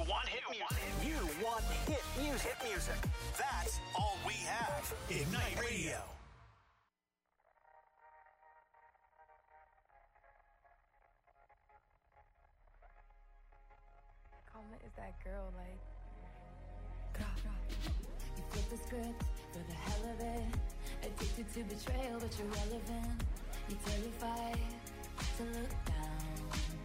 want hit music. You want hit music. Hit music. That's all we have. Ignite Radio. Karma is that girl, like. You flip the script for the hell of it. Addicted to betrayal, but you're relevant. You're terrified to look down.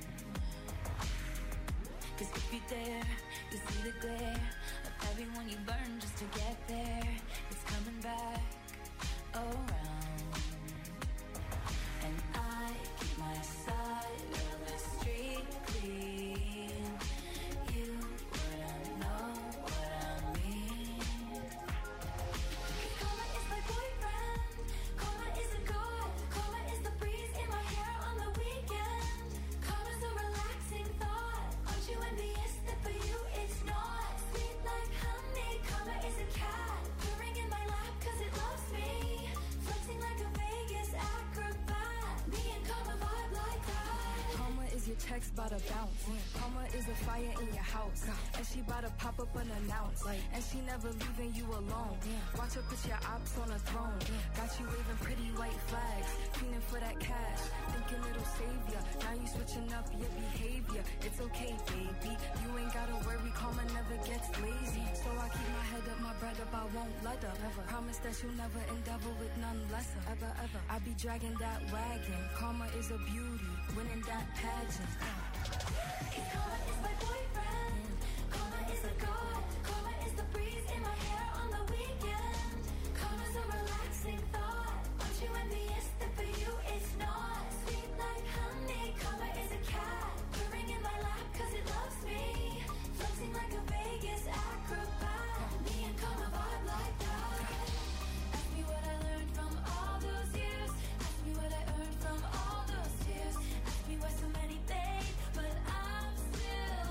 Cause if you dare, you see the glare of everyone you burn just to get there. It's coming back around. And I keep my side of the street clean. You wouldn't know what I mean. Karma is my boyfriend. Karma is a god. Karma is the breeze in my hair on the weekend. Karma's a relaxing thought. Aren't you envious that for you it's not? Sweet like honey. Karma is a cat purring in my lap cause it loves me. Flexing like a Vegas acrobat. Me and Karma vibe like that. Karma is your checks bout to bounce. Karma is a fire in your house. And she bout to pop up unannounced. And she never leaving you alone. Watch her put your ops on a throne. Got you waving pretty white flags. Fiending for that cash. Thinking it'll save ya. Now you switching up your behavior. It's okay, baby. You ain't gotta worry. Karma never gets lazy. So I keep my head up, my bread up. I won't let up. Never. Promise that you'll never endeavor with none lesser. Ever, ever. I be dragging that wagon. Karma is a beauty. Winning that pageant. Karma is my boyfriend. Karma is a god. Karma is the breeze in my hair on the weekend. Karma's a relaxing thought. Aren't you envious that for you it's not? Sweet like honey. Karma is a cat purring in my lap cause it loves me. Flexing like a Vegas acrobat. Me and Karma vibe like that. Ask me what I learned from all those years. Ask me what I earned from all those tears. Ask me why so many days, but I'm still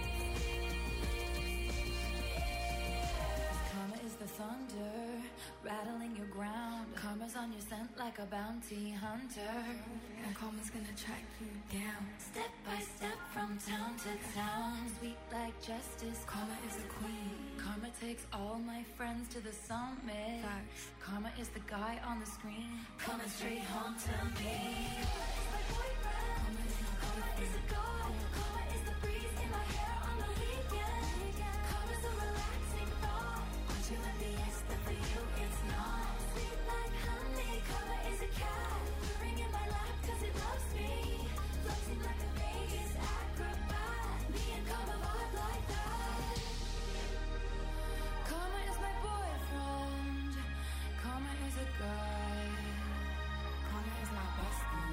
here. Karma is the thunder rattling your ground. Karma's on your scent like a bounty hunter. And karma's gonna track you down. Step by step from town to town. Sweet like justice. Karma is the queen. Karma takes all my friends to the summit. Facts. Karma is the guy on the screen coming straight home to me. Karma is a god. Karma is the breeze in my hair on the weekend. Karma's a relaxing thought. Aren't you envious that for you it's not? Sweet like honey. Karma is a cat purring in my lap cause it loves me. Flexing like a Vegas acrobat. Me and Karma vibe like that. Karma is my boyfriend. Karma is a guy. Karma is my bestie.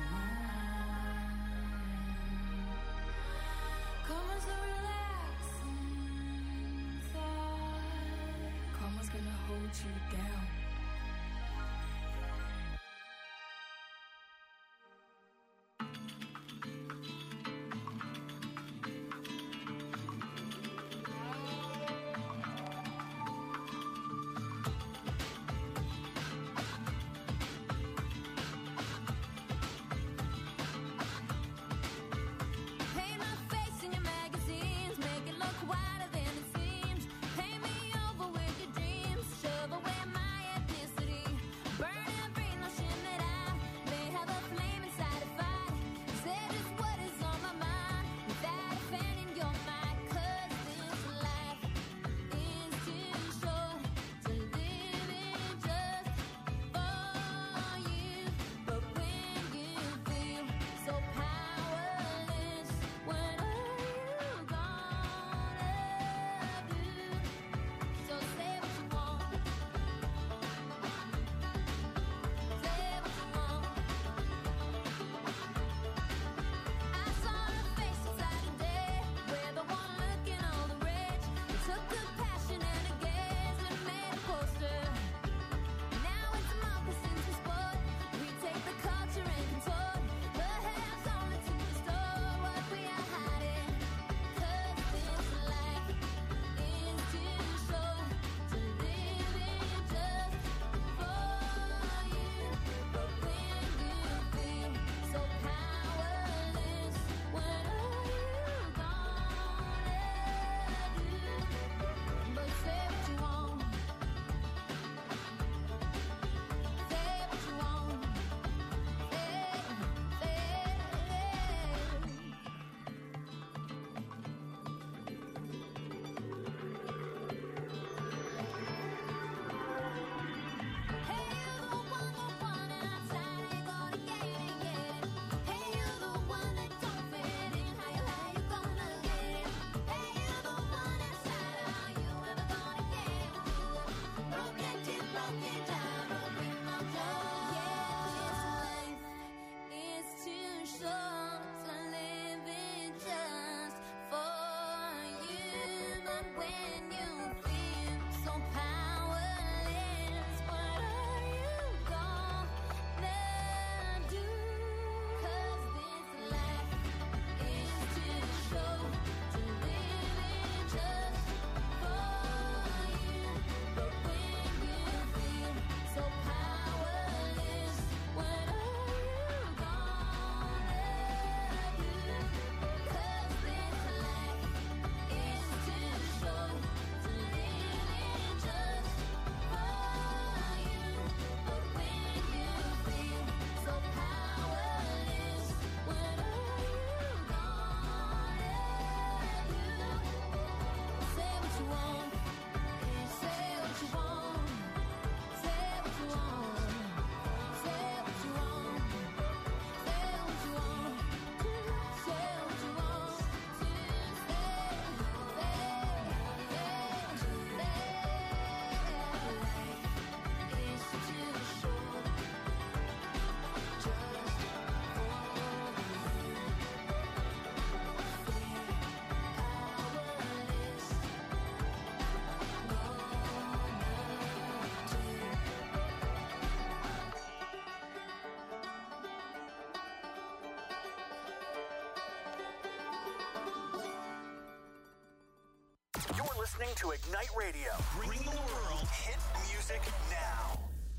Karma's a relaxing thought. Karma's gonna hold you down. Paint my face in your magazines, make it look wider than it seems. Paint me over with your dreams, shove away my listening to Ignite Radio, bringing the world hit music now.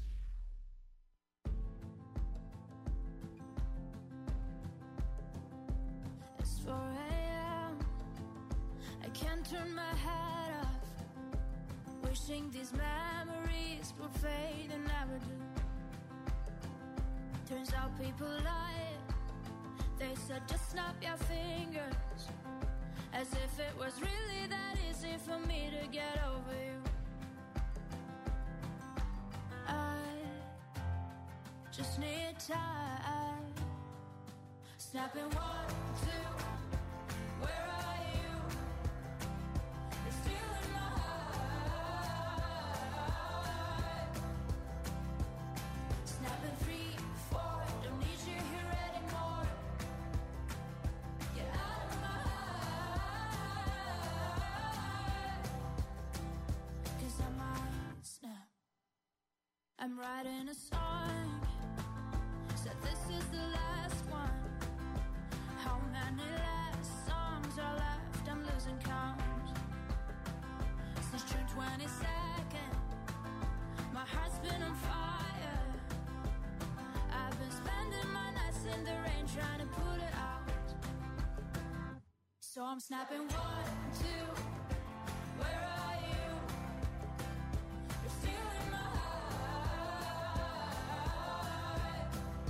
It's 4 a.m. I can't turn my head off. Wishing these memories would fade and never do. Turns out people lie. They said just snap your fingers, as if it was really that easy for me to get over you. I just need time. Snapping 1, 2. Where are you? You're still in my heart. Snapping 3, 4. Don't need you here anymore. Get out of my heart. 'Cause I might snap. I'm writing a song. Said this is the last one. How many last songs are left? I'm losing count. Since June 22nd, my heart's been on fire. I've been spending my nights in the rain trying to put it out. So I'm snapping 1, 2. Where are you? You're still in my heart.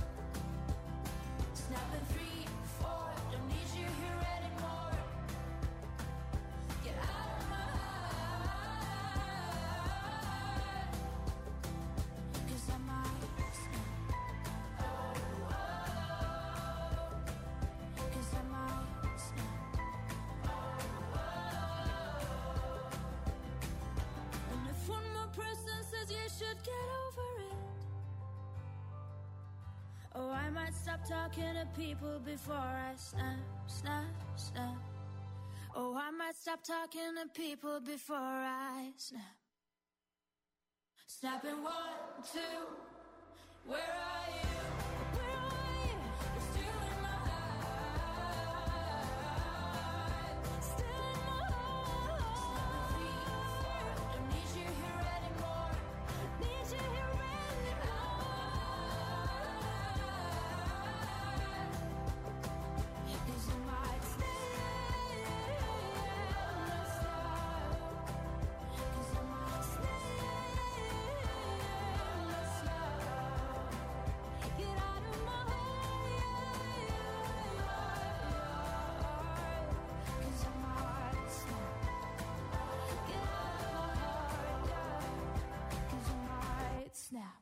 Snapping 3, 4. Don't need you here anymore. Get out of my heart. 'Cause I might snap. 'Cause I might snap. And if one more person says you should get over it, oh, I might stop talking to people before I snap, snap, snap. Oh, I might stop talking to people before I snap. Snapping 1, 2. Where are you? Where are you? You're still in my heart. Still in my heart. Snapping 3, 4. Don't need you here anymore. Need you here anymore. 'Cause I might stay. 'Cause I might stay. Get out of my heart. 'Cause I might snap. Get out of my heart. 'Cause I might snap.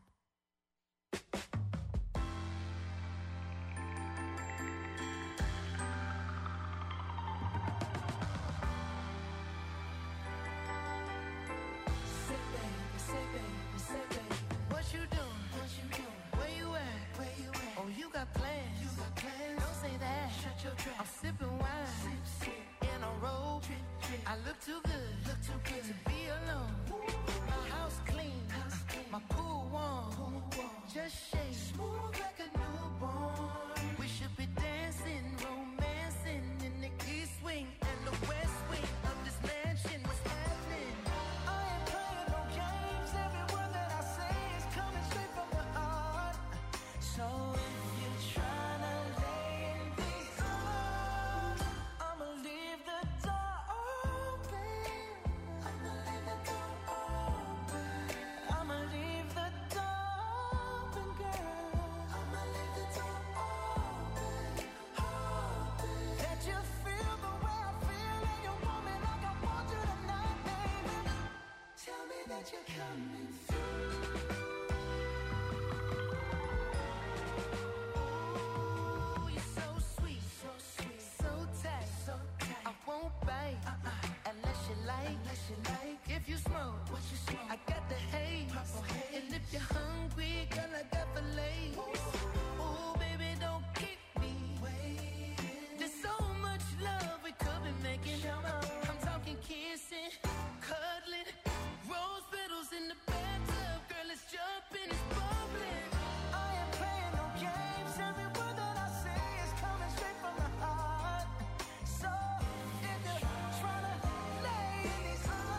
Say baby, say baby, say baby. What you doing? What you doing? Where you at? Where you at? Oh, you got plans. You got plans. Don't say that. Shut your trap. I'm sipping wine. Sip, sip. In a robe. Drip, drip. I look too good. Look too good to be alone. My house clean. House clean. My pool warm. Pool warm. Just shake. Smooth like a newborn. We should be dancing, romancing in the east wing and the west wing of this mansion. What's happening? I ain't playing no games. Every word that I say is coming straight from the heart. So if you're tryna lay in these arms, I'ma leave the door open. I'ma leave the door open. I'ma leave the door open, girl. I'ma leave the door open, open. Let you feel the way I feel, and you want me like I want you tonight, baby. Tell me that you're coming through. Ooh, you're so sweet, so tight, I won't bite unless you like. If you smoke, what you smoke? I got the haze. And if you're hungry, girl, I got the lace. Ooh, baby, don't keep me waiting. There's so much love we could be making. I'm talking kissing, cuddling, rose petals in the bathtub. Girl, it's jumping, it's bubbling. I ain't playing no games. Every word that I say is coming straight from the heart. So if you're tryna lay in these arms,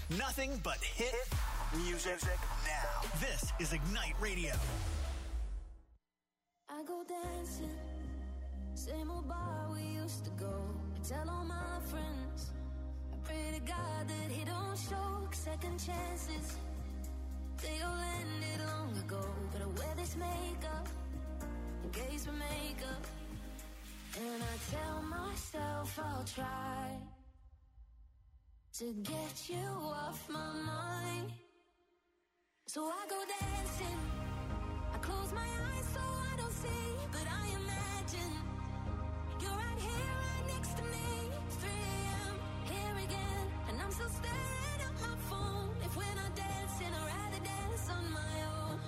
Nothing but hit music now. This is Ignite Radio. I go dancing, same old bar we used to go. I tell all my friends, I pray to God that he don't show second chances. They all ended long ago, but I wear this makeup in case we make up. And I tell myself I'll try to get you off my mind. So I go dancing, I close my eyes so I don't see, but I imagine you're right here, right next to me. 3 a.m., here again, and I'm still staring at my phone. If we're not dancing, I'd rather dance on my own.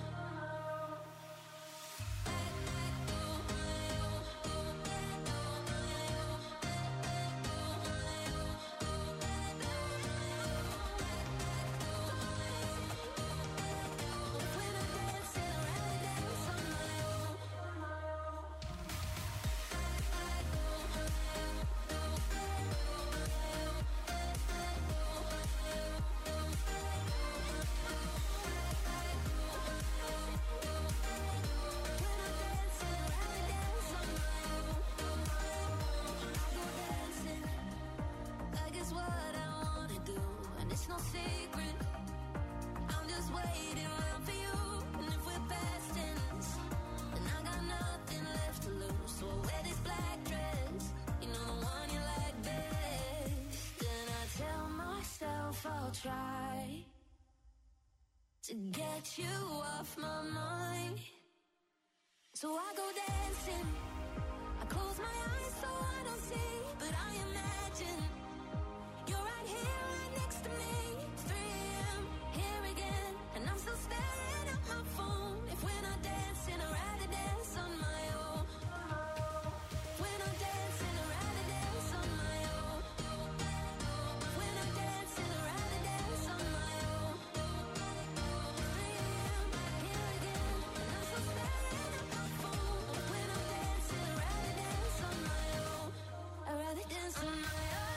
It's no secret, I'm just waiting around for you. And if we're past tense, then I got nothing left to lose. So I wear this black dress, you know, the one you like best. And I tell myself I'll try to get you off my mind. So I go dancing, I close my eyes so I don't see, but I imagine you're right here, right next to me. 3 a.m., here again, and I'm still staring at my phone. If we're not dancing, I'd rather dance on my own. If we're not dancing, I'd rather dance on my own. If we're not dancing, I'd rather dance on my own. 3 a.m., here again, and I'm still staring at my phone. If we're not dancing, I'd rather dance on my own. I'd rather dance on my own.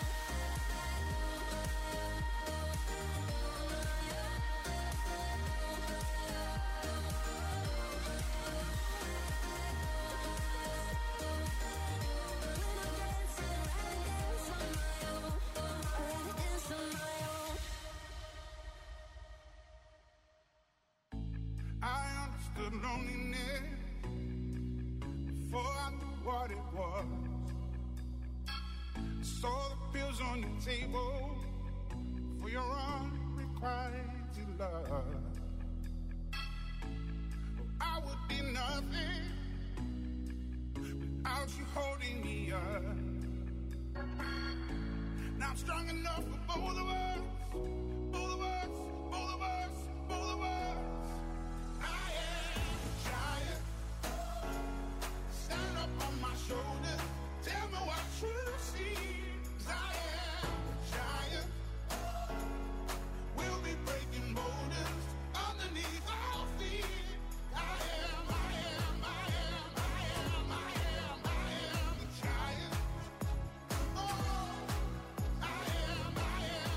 I understood loneliness before I knew what it was. I saw the pills on your table for your unrequited love. I would be nothing without you holding me up. Now I'm strong enough for both of us, both of us, both of us, both of us. I am a giant. Stand up on my shoulders. Tell me what you see. 'Cause I am a giant. We'll be breaking boulders underneath our feet. I am the giant. Oh, I am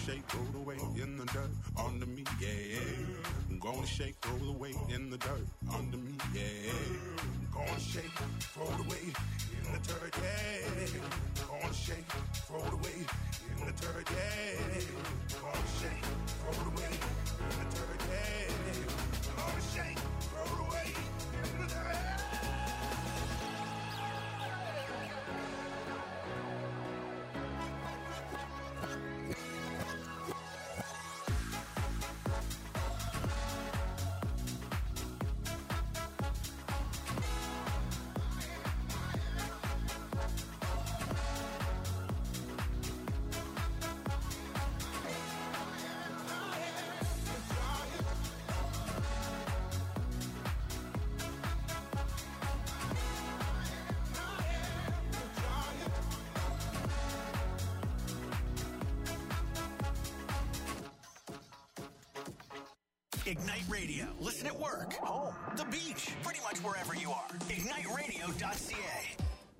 shake, roll away in the dirt under me, yeah. I'm gonna shake, roll away in the dirt under me, yeah. I'm gonna shake, roll away in the dirt, yeah. I'm gonna shake, roll away in the dirt, yeah. I'm gonna shake, roll away in the dirt, yeah. I'm gonna shake, roll away in the dirt. Ignite Radio. Listen at work, home, the beach, pretty much wherever you are. IgniteRadio.ca.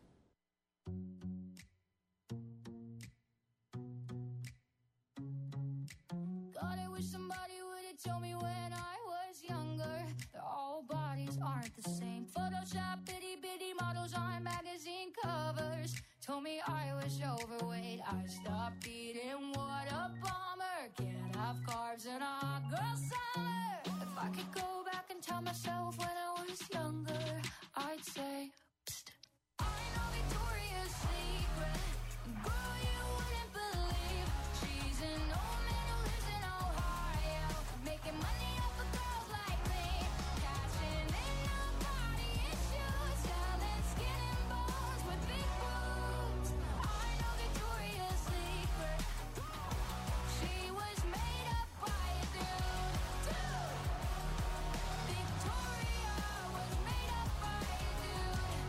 God, I wish somebody would have told me when I was younger that all bodies aren't the same. Photoshop bitty bitty models on magazine covers told me I was overweight. I stopped eating. What a bummer. Can't have carbs in a hot girl summer. If I could go back and tell myself when I was younger, I'd say, psst. I know Victoria's Secret. Girl, you wouldn't believe. She's an old man who lives in Ohio, making money off of girls like me, cashing in on body issues, selling skin and bones with big boobs. I know Victoria's Secret. She was made up by a dude. Victoria was made up by a dude.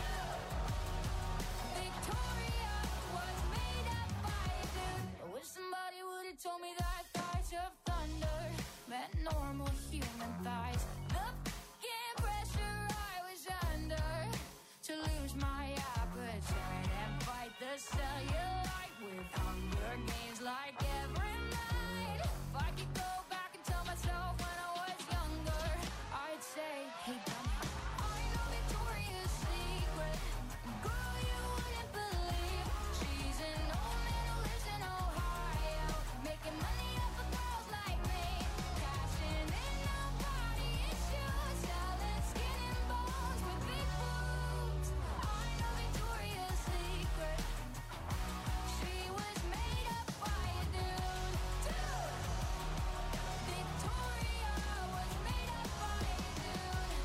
Victoria was made up by a dude. I wish somebody would have told me that thighs of thunder meant normal human thighs. The fucking pressure I was under to lose my appetite and fight the cellulite with Hunger Games like every night. If I could go back and tell myself when I was younger, I'd say, hey, dummy. I know Victoria's Secret. Girl, you wouldn't believe. She's an old man who lives in Ohio, making money off of girls like me, cashing in on body issues, selling skin and bones with big boobs. I know Victoria's Secret. She was made up by a dude. Victoria was made up by a dude.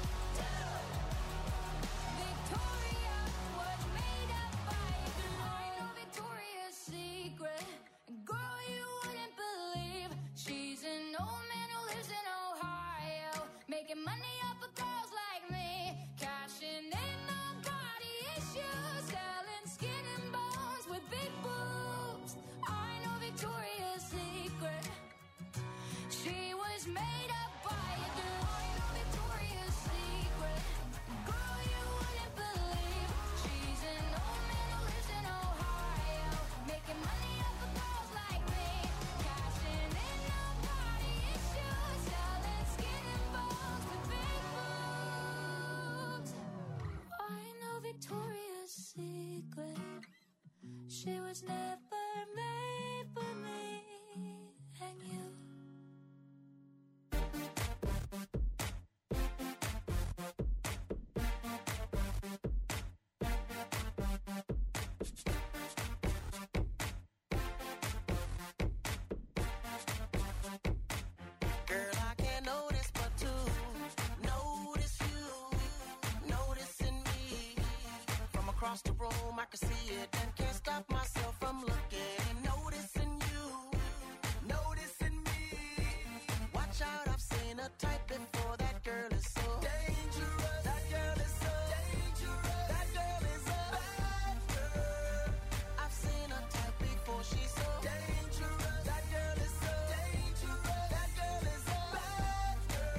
Victoria was made up by a dude. I know Victoria's Secret. Girl, you wouldn't believe. She's an old man who lives in Ohio, making money off of girls like me, cashing in on body issues, selling skin and bones with big boobs. I know Victoria's Secret. She was made up by a dude. I know Victoria's Secret. Girl, you wouldn't believe. She's an old man who lives in Ohio, making money off of girls like me, cashing in on body issues, selling skin and bones with big boobs. I know Victoria's Secret. She was never made for me and you. Girl, I can't notice but to notice you, noticing me. From across the room, I can see it and can't stop myself from looking. Noticing you, noticing me. Watch out, I've seen a type before. That girl is so dangerous. That girl is so dangerous. That girl is a bad girl. I've seen a type before. She's so dangerous. That girl is so dangerous. That girl is a bad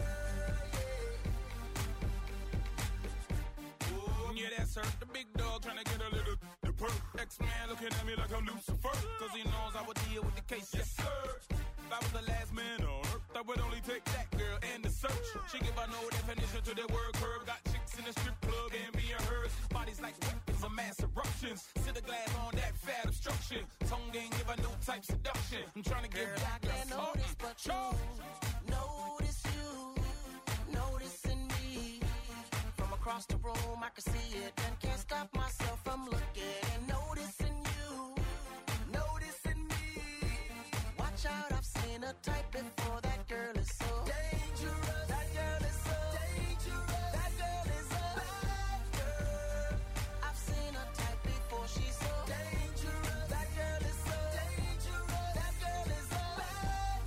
girl. Yeah, that's her. The big dog trying to get a little the perk. X-Man looking at me like I'm Lucifer. Cause he knows I would deal with the case, yes sir. If I was the last man on earth, I would only take that girl and the search. She give her no definition to the word curve. Got chicks in the strip club and being hers. Bodies like weapons of mass eruptions. Sit the glass on that fat obstruction. Tongue ain't give her no type seduction. I'm trying to give girl, I can't notice but you. Notice you. Noticing me. From across the room, I can see it and can't stop myself from looking and noticing you. Noticing me. Watch out, I've seen a type before. That girl is so dangerous. That girl is so dangerous. That girl is a bad girl. I've seen a type before. She's so dangerous. That girl is so dangerous. That girl is a bad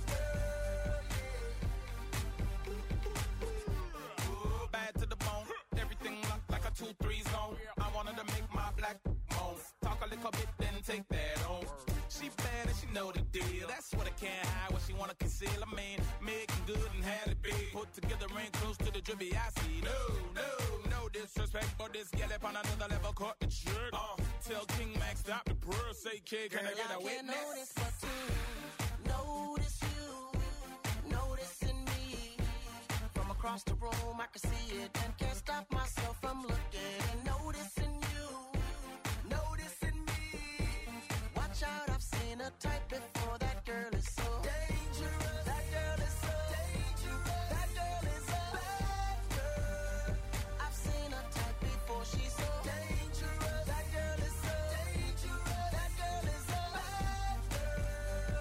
girl. Bad to the bone. Everything locked like a 2-3 zone. I wanted to make my black moan. Talk a little bit, then take that on. She bad and she know the deal. That's what I can't hide, what she wanna conceal. I mean, making good and had it big. Put together ain't close to the drippy I see. No disrespect, but this gal up on another level caught the trick. Tell King Max stop the prayer, say kid, can I get a witness? Notice but you. Notice you. Noticing me. From across the room, I can see it and can't stop myself from looking and noticing you. Noticing me. Watch out, I've seen a type before. That girl is so dangerous. That girl is so dangerous. That girl is a bad girl. I've seen a type before. She's so dangerous. That girl is so dangerous. That girl is a bad girl.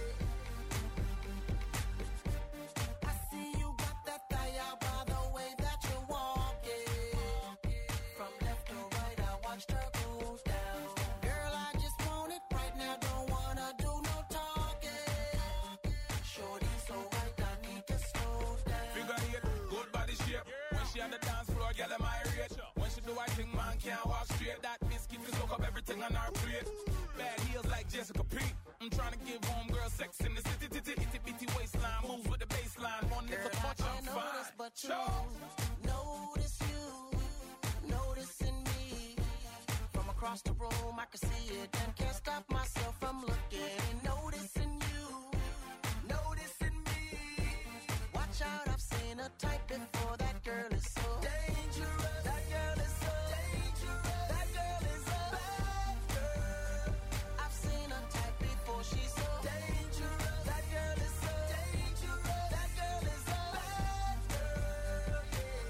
Yeah. I see you got that thigh out by the way that you're walking. From left to right, I watched her go down. Girl, I just want it right now. Don't wanna do no talking. Shorty so right, I need to slow down. Figure eight, good body shape. When she on the dance floor, girl, am I rate? When she do I think man can't walk straight. That biscuit to soak up everything on her plate. Bad heels like Jessica Pete. I'm trying to give homegirl sex in the city. Itty bitty waistline moves with the baseline. One little Girl, touch, I I'm can't notice fine. but you. Notice you. Noticing me. From across the room, I can see it and can't stop myself from looking and noticing you. Noticing me. Watch out, I've seen a type before. That girl is so dangerous. That girl is so dangerous. That girl is a bad girl. I've seen a type before. She's so dangerous. That girl is so dangerous. That girl is a bad girl.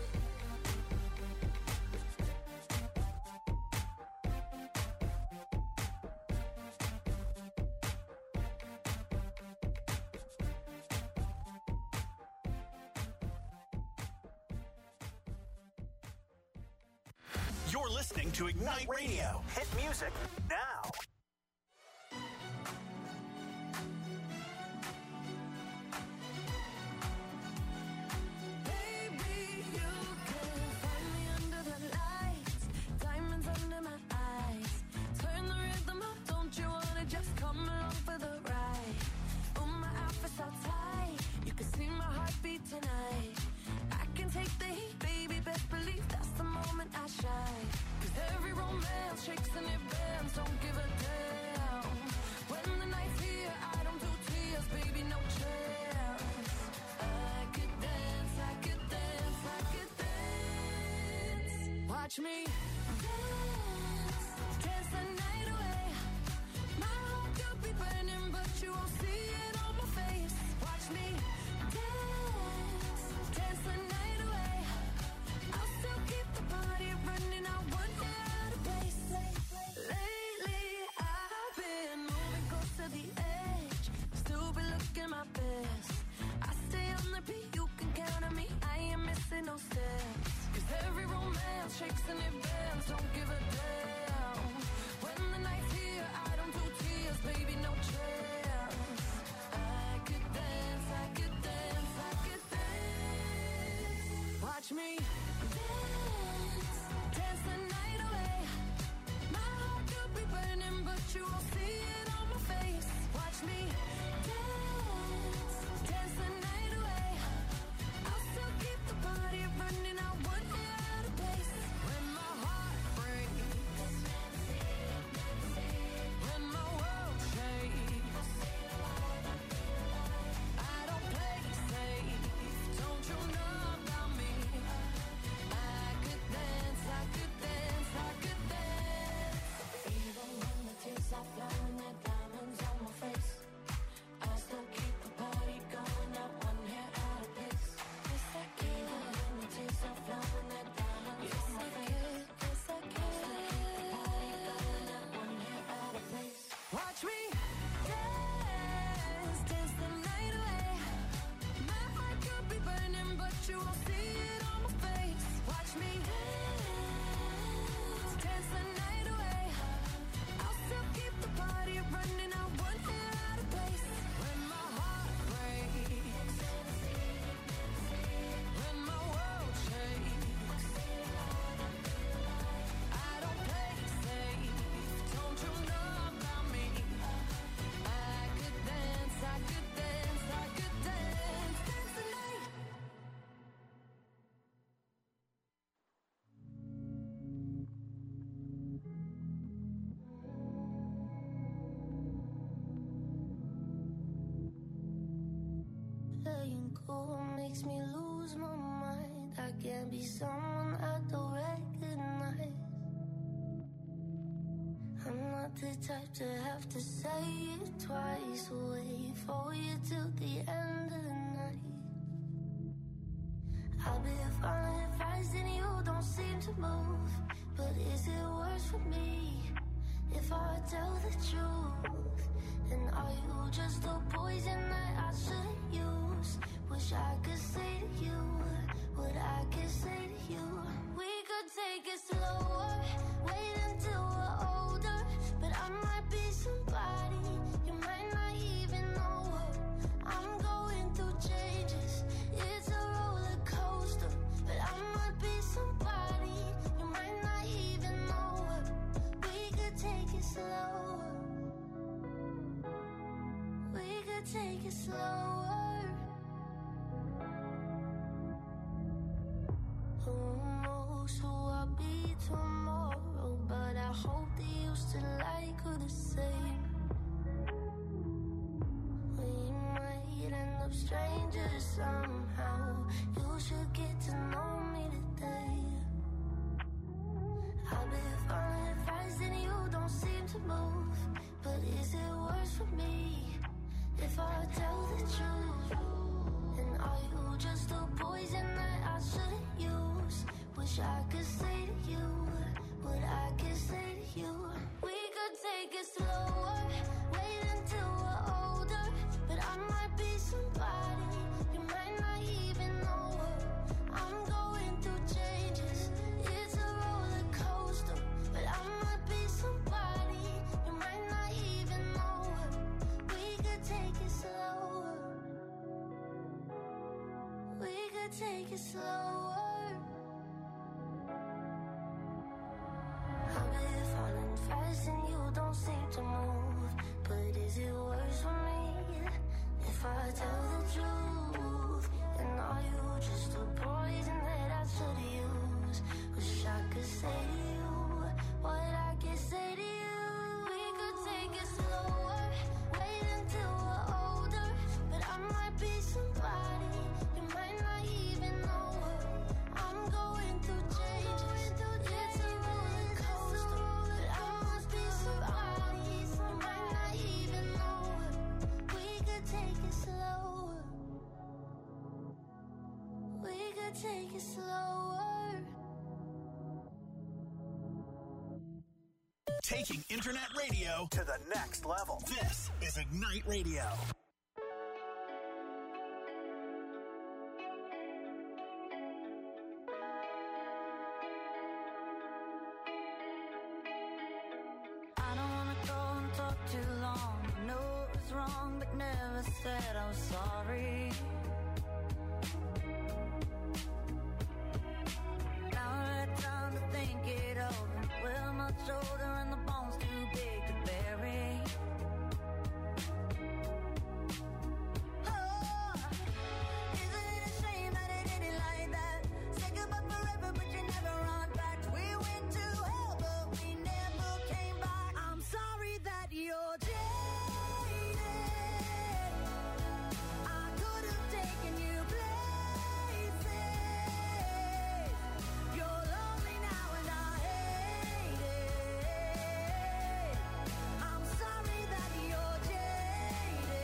You're listening to Ignite Radio. Hit music now. Baby, you can find me under the lights, diamonds under my eyes. Turn the rhythm up, don't you wanna just come along for the ride? Oh, my outfit's all tight, you can see my heartbeat tonight. I can take the heat, baby, best believe that's the moment I shine. 'Cause every romance shakes and it bends, don't give a damn. When the night's here, I don't do tears, baby, no chance. I could dance, I could dance, I could dance. Watch me dance, dance the night away. My heart could be burning, but you won't see it on my face. Watch me dance, dance the night away. I'll still keep the party running, I want you out of place. Lately, I've been moving close to the edge, still be looking my best. I stay on the beat, you can count on me, I ain't missing no steps. 'Cause every romance shakes and it bends, don't give a damn. When the night's here, I don't do tears, baby, no chance. I could dance, I could dance, I could dance. Watch me dance, dance the night away. My heart could be burning, but you won't see it on my face. Watch me dance, dance the night away. I'll still keep the party running, I want you out of place. When my heart breaks, when my world shakes, running out one hair out of place. When my heart breaks, when my world shakes, I don't play safe. Don't you know about me? I could dance, I could dance, I could dance, dance the night. Playing cool makes me lose my mind. I can't be someone I don't recognize. I'm not the type to have to say it twice. Wait for you till the end of the night. I'll be following advice and you don't seem to move. But is it worse for me if I tell the truth? And are you just a poison that I shouldn't use? Wish I could say to you what I could say to you. We could take it slower, wait until we're older. But I might be somebody you might not even know her. I'm going through changes, it's a roller coaster. But I might be somebody you might not even know her. We could take it slower, we could take it slower. Who knows who I'll be tomorrow? But I hope that you still like her the same. We might end up strangers somehow. You should get to know me today. I've been following advice and you don't seem to move. But is it worse for me if I tell the truth? And are you just a poison that I shouldn't use? Wish I could say to you what I could say to you. We could take it slower, wait until we're older. But I might be somebody you might not even know her. I'm going through changes, it's a roller coaster. But I might be somebody you might not even know her. We could take it slower, we could take it slower. I've been falling fast and you don't seem to move. But is it worse for me if I tell the truth? And are you just a poison that I should use? Wish I could say to you what I could say to you. We could take it slower, wait until we're older. But I might be somebody you might not even know her. I'm going through changes, it's a roller coaster. But I must be somebody you might not even know her. We could take it slower, we could take it slower. Taking internet radio to the next level. This is Ignite Radio. I don't wanna go and talk too long. I know it was wrong, but never said I was sorry. Now I had time to think it over. Well, my shoulder and the bones too big to bury. Oh, isn't it a shame that it ended like that? Say goodbye forever, but you never run back. We went to hell, but we never came back. I'm sorry that you're jaded. I could have taken you places. You're lonely now and I hate it. I'm sorry that you're jaded.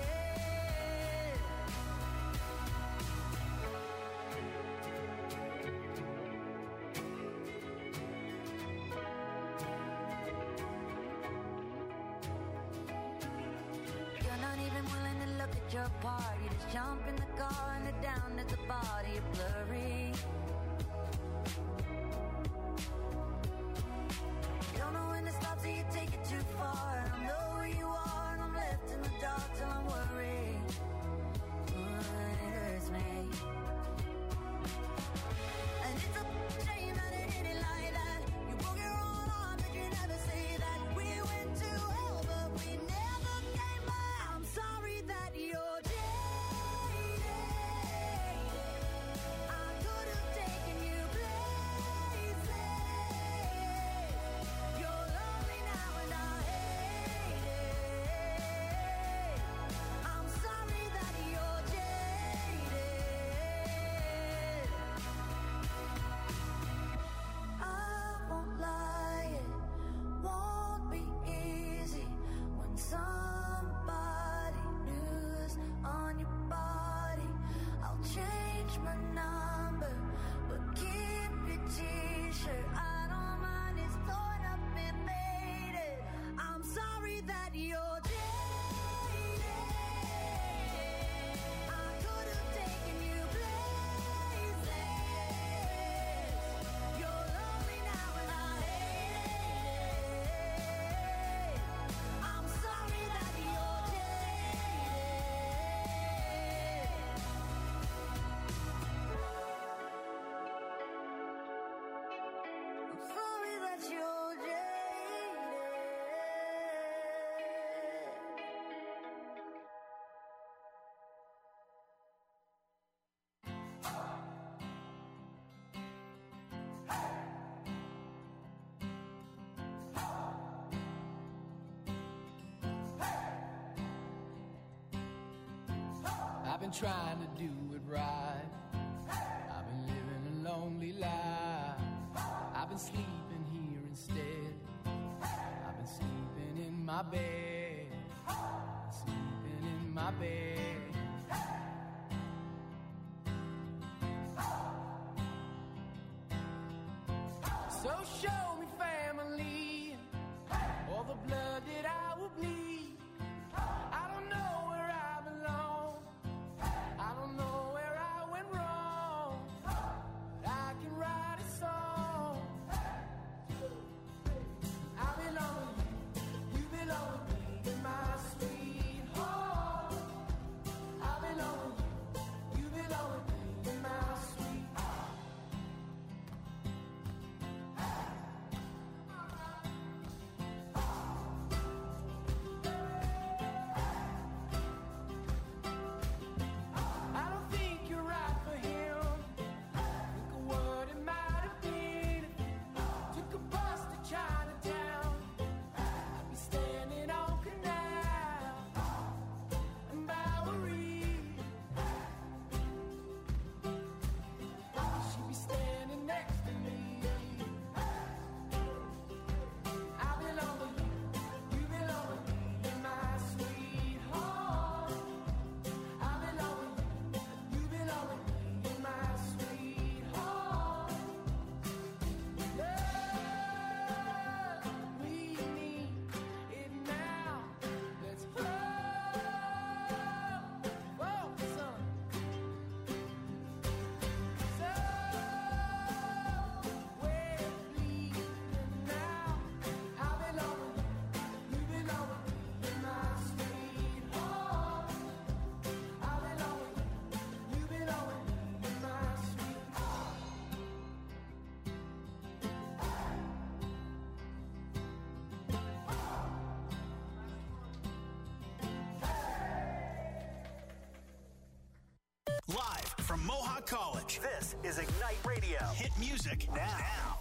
You're not even willing to look at your part. You just jump in the car and head down at the body. You're blurry. You don't know when to stop, so you take it too far. I know where you trying to do it right. I've been living a lonely life. I've been sleeping here instead. I've been sleeping in my bed. Sleeping in my bed. So show me family, all the blood that I will bleed. I don't know where I belong. I don't know where I went wrong. But I can write a song. I belong with you, you belong with me in my sweet home. I belong with you, you belong with me in my sweet home. I don't think you're right for him. Think of what it might have been. Took a bus to Chinatown. I'd be standing on Canal and Bowery. She'd be standing next to me. I belong with you, you belong with me in my sweet home. I belong with you, you belong with me in my sweet home. Love, we need it now. Let's focus on we're bleeding now. I belong with you, you belong with me in my sweet home. I belong with you, you belong with me in my sweet home. Live from Mohawk College, this is Ignite Radio. Hit music now.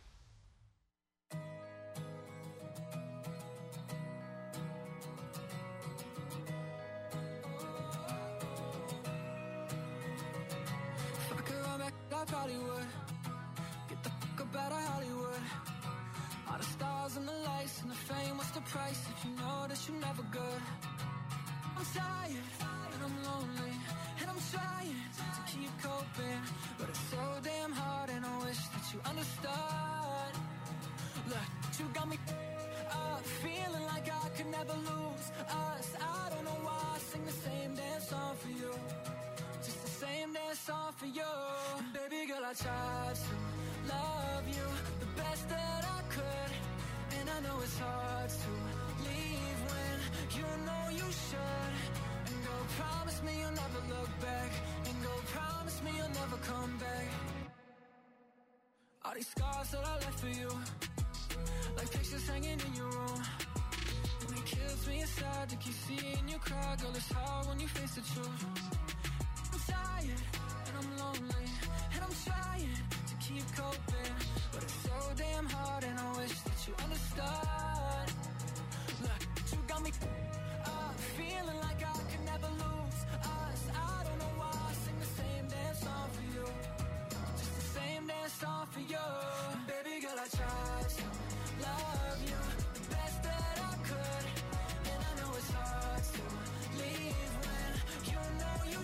If I could run back, I probably would. Get the fuck up out of Hollywood. All the stars and the lights and the fame, what's the price if you know that you're never good? I'm tired and I'm lonely and I'm trying to keep coping, but it's so damn hard and I wish that you understood. Look, you got me feeling like I could never lose us. I don't know why I sing the same damn song for you, just the same damn song for you. And baby girl, I tried to love you the best that I could, and I know it's hard to leave when you know you should. And go promise me you'll never look back, and go promise me you'll never come back. All these scars that I left for you, like pictures hanging in your room, and it kills me inside to keep seeing you cry. Girl, it's hard when you face the truth. I'm tired and I'm lonely and I'm trying to keep coping, but it's so damn hard and I wish that you understood. Look, you got me feeling like I could never lose us. I don't know why I sing the same damn song for you, just the same damn song for you. And baby girl, I tried to love you the best that I could, and I know it's hard to leave when you know you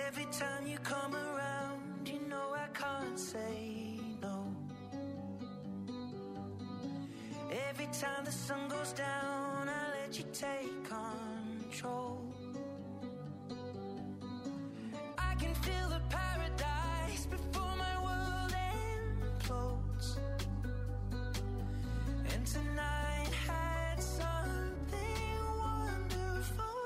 Every time you come around, you know I can't say no. Every time the sun goes down, I let you take control. I can feel the paradise before my world implodes. And tonight had something wonderful.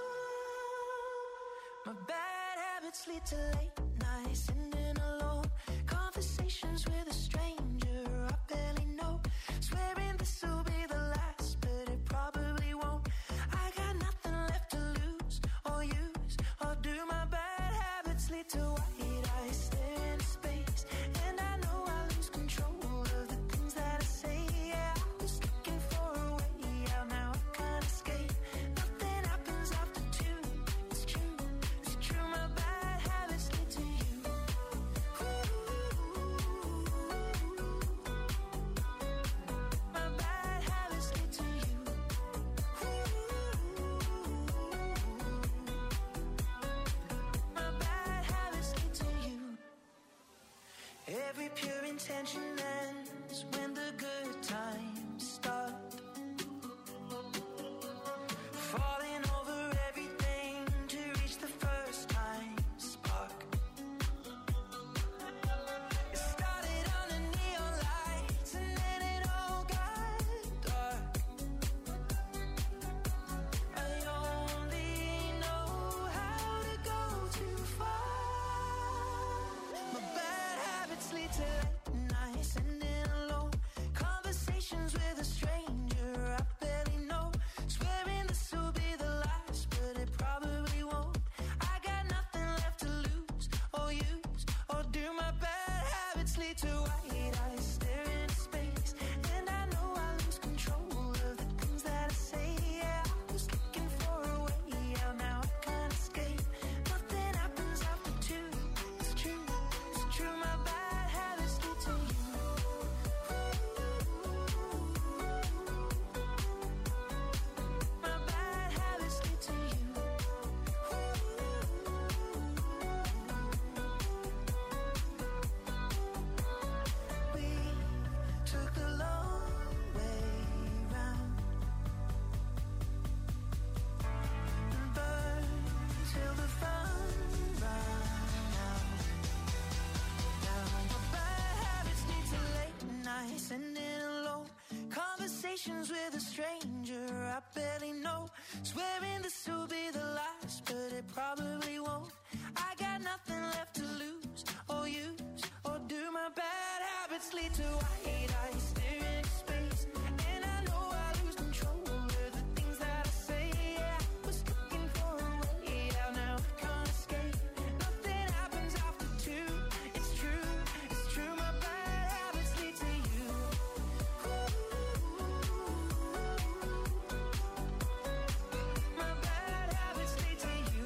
My bad habits lead to late nights, sitting alone, conversations with a stranger I barely know, swearing this will be the last, but it probably won't. I got nothing left to lose or use or do. My bad habits lead to white eyes, stare into space, and I know I lose control of the things that I say. Yeah, I was looking for a way out, now I can't escape. Nothing happens after two. It's true, it's true. My bad habits lead to you. My bad habits lead to you. My bad habits lead to you. Every pure intention ends when the good times start. Falling over everything to reach the first time spark. It started on the neon lights and then it all got dark. I only know how to go too far. My bad habits lead to late nights, sitting alone, conversations with a stranger I barely know, swearing this will be the last, but it probably won't. I got nothing left to lose or use or do. My bad habits lead to white eyes, stare into space, and I know I lose control of the things that I say. Yeah, I was looking for a way out, now I can't escape. Nothing happens after two. It's true, it's true. My bad habits lead to you. My bad habits lead to you. We took the long way round and burned till the fun ran out. Now my bad habits lead to late nights, sitting alone, conversations with a stranger I barely know, swearing this will be the last, but it probably won't. I got nothing left to lose or use or do. My bad habits lead to white eyes, stare into space, and I know I lose control of the things that I say. Yeah, I was looking for a way out, now I can't escape. Nothing happens after two. It's true, it's true. My bad habits lead to you. My bad habits lead to you.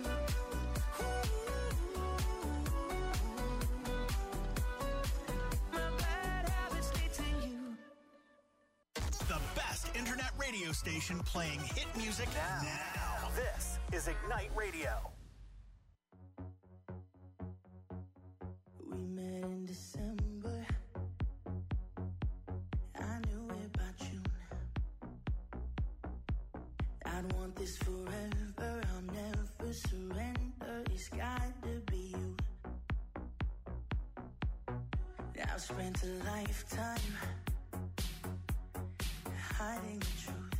My bad habits lead to you. The best internet radio station playing hit music now. This is Ignite Radio. We met in December. I knew about you. I'd want this forever. I'll never surrender. It's got to be you. I've spent a lifetime hiding the truth,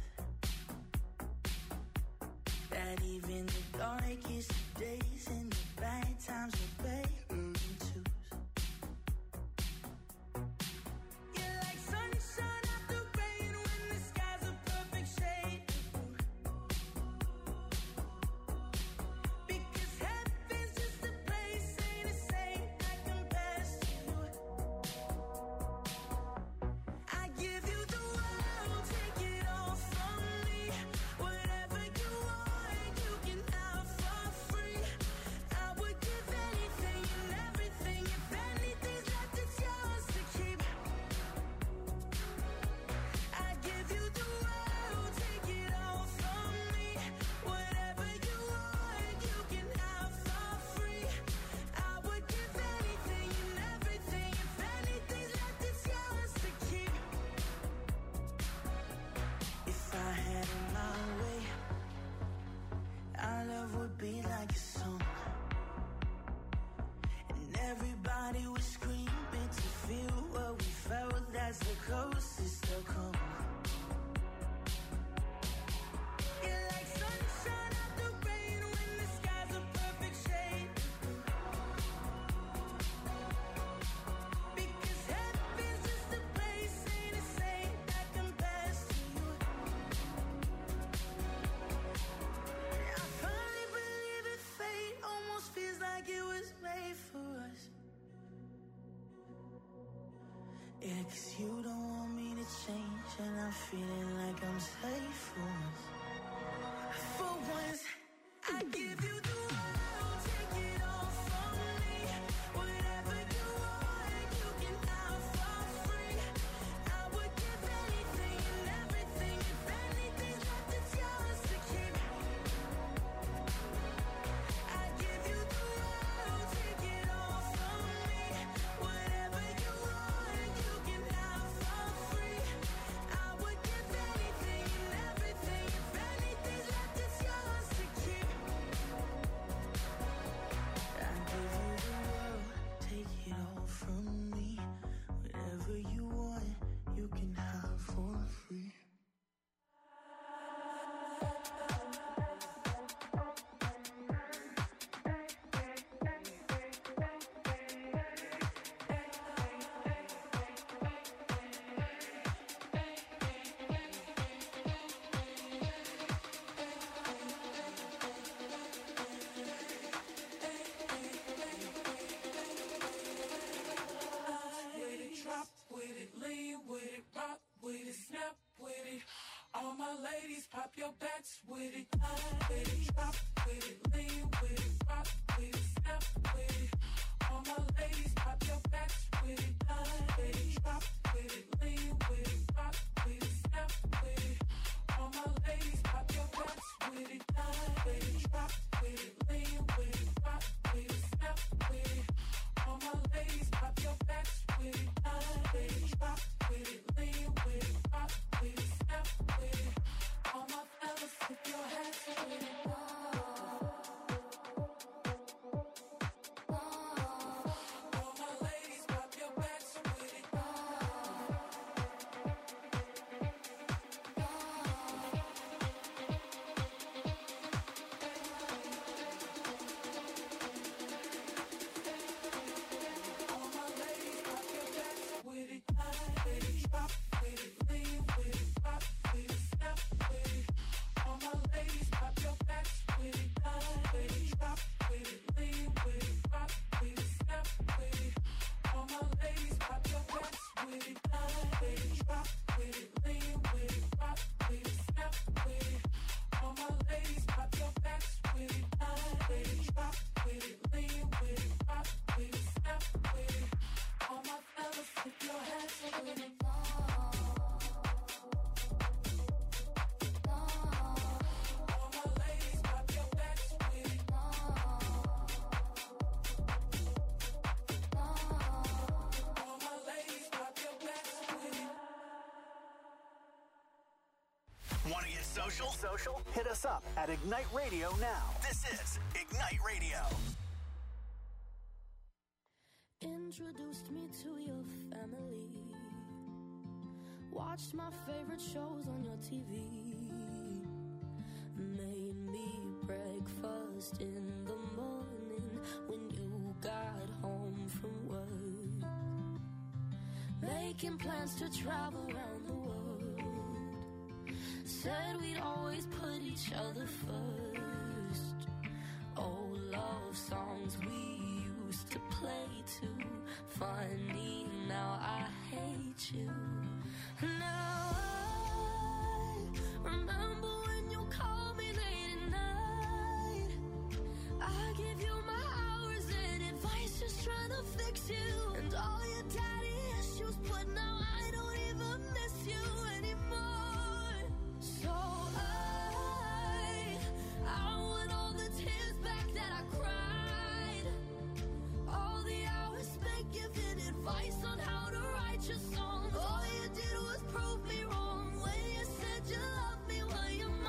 that even the darkest days and the bad times are better than twos. You're like sunshine after rain when the sky's a perfect shade of blue. Because heaven's just a place, ain't a saint that compares to you. I give you the world, take it all from me. Whatever you want, you can have for free. would be like a song, and everybody would scream it to feel what we felt. That's the closest they'll come. You're like sunshine after rain when the sky's a perfect shade. Because heaven's just a place, ain't a saint that compares to you. I finally believe it, fate almost feels like it was made for us. Yeah, 'cause you don't want me to change, and I'm feeling like I'm safe for once. For once, I give you the world, take it all from me. Whatever you want, you can have for free. I would give anything and everything. If anything's left, it's yours to keep. I give you the world, take it all from me. Whatever you want, you can have for free. I would give anything and everything. If anything's left, it's yours to keep. I give you the world, take it all from me. Whatever you want, you can have for free. With it, drop with it, lean with it, rock with it, snap with it. All my ladies, pop your backs with it. With it, drop with it, lean with it, rock with it, snap with it. All my ladies, pop your backs with it. With it, drop with it, lean with it, rock with it, snap with it. All my ladies, pop your backs with it. With it, drop with it, lean with it, rock with it, snap with it. All my ladies, pop your backs with it. With it, drop with it, lean with it, rock with it, snap with it. All my fellas, tip your hats with it. All my ladies, pop your backs with it. All my ladies, pop your backs with it. With it, drop with it, lean with it, rock with it, snap with it. All my ladies, pop your backs with it. With it, drop with it, lean with it, rock with it, snap with it. All my ladies, pop your backs with it. With it, drop with it, lean with it, rock with it, snap with it. All my ladies, pop your backs with it. With it, drop with it, lean with it, rock with it, snap with it. All my fellas, tip your hats with it. All my ladies, pop your backs with it. All my ladies, pop your backs with it. Want to get social? Hit us up at Ignite Radio now. This is Ignite Radio. Introduced me to your family. Watched my favorite shows on your TV. Made me breakfast in the morning when you got home from work. Making plans to travel around the world. Said we'd always put each other first. Old love songs we used to play too. Funny, now I hate you. Now I remember when you called me late at night. I give you my hours and advice, just trying to fix you. And all your daddy issues, but now I don't even miss you anymore. So I want all the tears back that I cried. All the hours spent giving advice on how to write your songs. All you did was prove me wrong when you said you loved me while your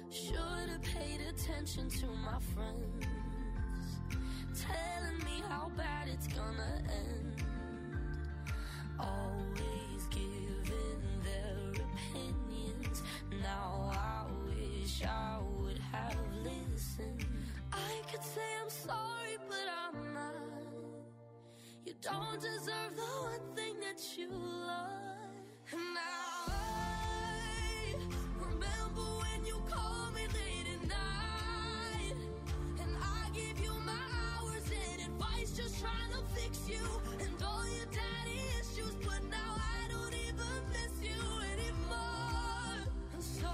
Should've paid attention to my friends, telling me how bad it's gonna end. Always giving their opinions. Now I wish I would have listened. I could say I'm sorry, but I'm not. You don't deserve the one thing that you love. And now I remember when you called me late at night, and I gave you my hours and advice, just trying to fix you and all your daddy issues. But now I don't even miss you anymore. And so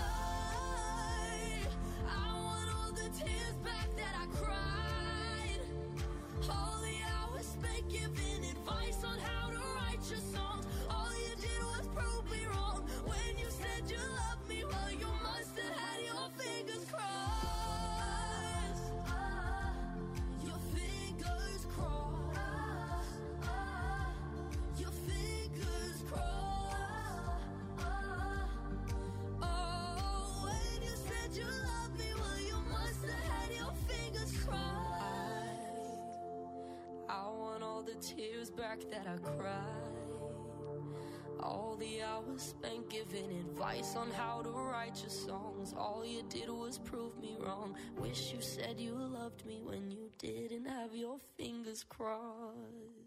I want all the tears back that I cried, all the hours spent giving advice on how to write your songs. All you did was prove me wrong when you said you loved me. Well, you must have had your fingers crossed. Your fingers crossed. Your fingers crossed. Oh, when you said you loved me, well, you must have had your fingers crossed. I want all the tears back that I cried, all the hours spent giving advice on how to write your songs. All you did was prove me wrong. Wish you said you loved me when you didn't have your fingers crossed.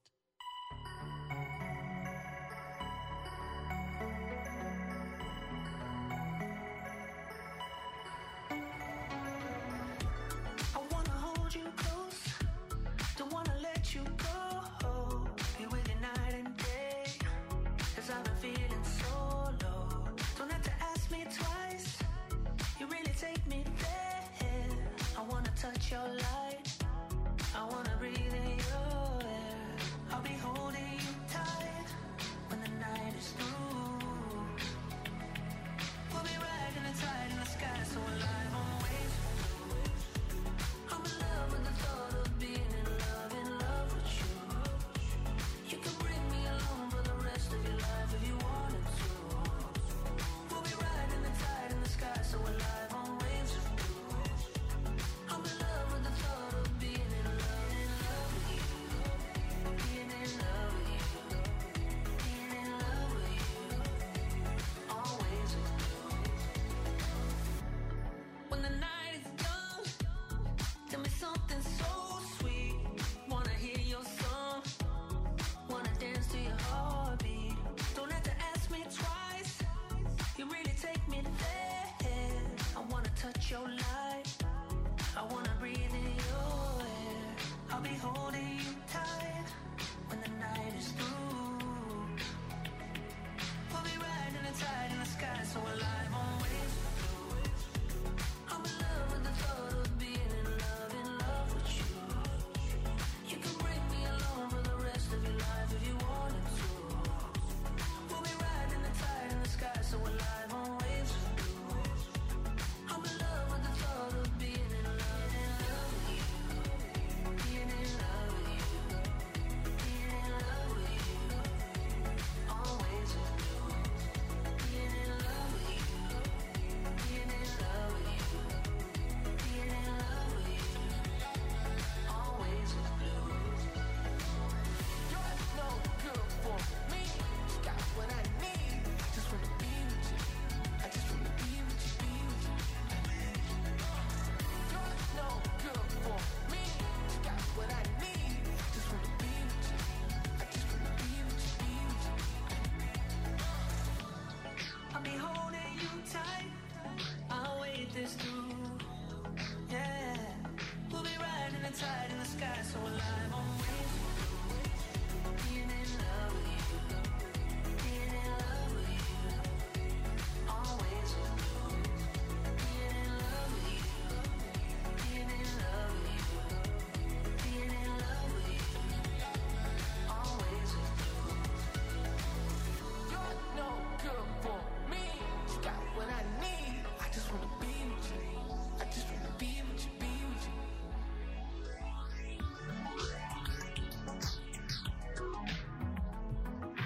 I wanna hold you close, don't wanna let you go. Be with you night and day, 'cause I've been feeling so low. Don't have to ask me twice, you really take me there. I wanna touch your light, I wanna breathe in your air. I'll be holding you tight when the night is through. We'll be riding the tide in the sky, so alive on waves. I'm in love with the thought of being in love with you. You can bring me along for the rest of your life if you wanted to. We'll be riding the tide in the sky, so alive on waves of blue. I'm in love with the thought of being in love with you. Being in love with you. Being in love with you. Always with you. When the night is done, tell me something so sweet. Wanna hear your song, wanna dance to your heartbeat. Don't have to ask me twice, you really take me there. I wanna touch your light, I wanna breathe in your air. I'll be holding you tight when the night is through. We'll be riding the tide in the sky, so alive on waves. I'm in love with the thought of being in love with you. You can bring me along for the rest of your life if you wanted to. We'll be riding the tide in the sky, so alive on waves of blue. I'm in love with the thought of being in love with you. Being in love with you. Being in love with you. Always with you. Being in love with you. Being in love with you. Being in love with you. Always with blue. You're no good for me. Got what I need. Just wanna be with you. I just wanna be with you, be with you. You're no good for me. Got what I need. Just wanna be with you. I just wanna be with you, be with you. I'll be holding you tight, I'll wait this through. Yeah, we'll be riding the tide in the sky, so